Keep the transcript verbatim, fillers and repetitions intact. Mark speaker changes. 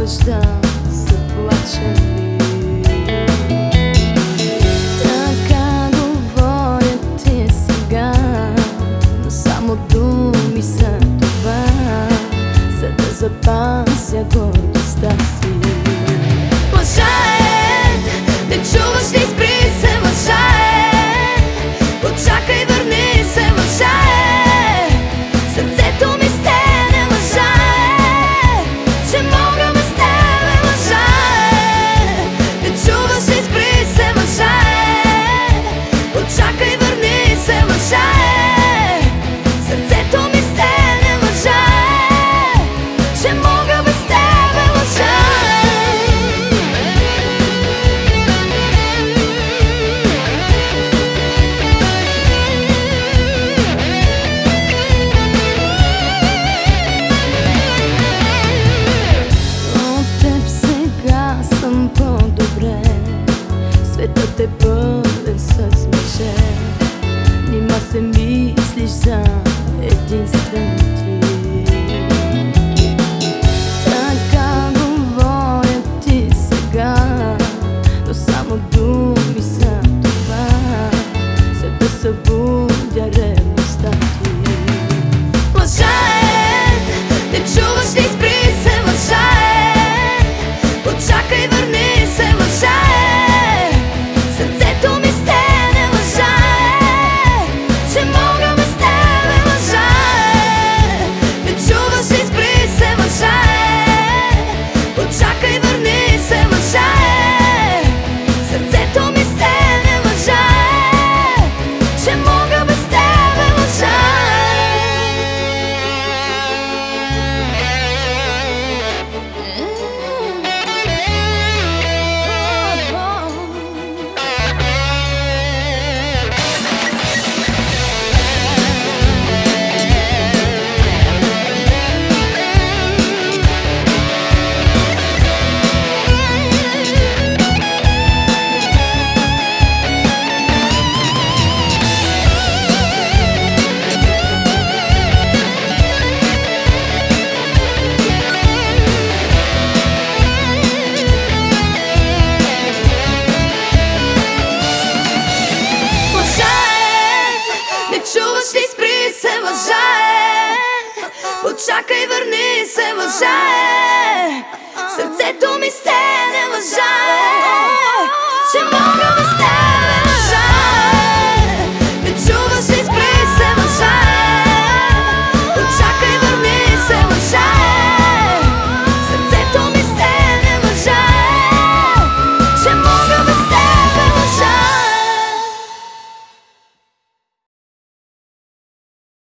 Speaker 1: дъжда заплачели. Така говорят ти сега, но само думи са това, за да запазя гордостта си. Лъжа е, не чуваш ли, спри се, лъжа е. Почакай, върни се, лъжа е. Сърцето ми стене, лъжа е, че мога без тебе, лъжа е. Не чуваш ли, спри се, лъжа е. Почакай, върни се, лъжа е. Сърцето ми стене, лъжа е, че мога без тебе, лъжа е. Съм по-добре, светът е пълен с мъже. Нима се мислиш за единствен ти. Така говорят ти сега, но само думи са това, за да събудя ревността ти. Лъжа е, не чуваш ли, спри се, лъжа е. Почакай, върни се, лъжа е. Сърцето ми стене, лъжа е, че мога без тебе, лъжа е. Не чуваш ли, спри се, лъжа е. Почакай, върни се, лъжа е. Сърцето ми стене, лъжа е, че мога без тебе, лъжа е. Чуваш ли, спри се, лъжа е. Почакай, върни се, лъжа е. Сърцето ми стене, лъжа е, че мога без теб.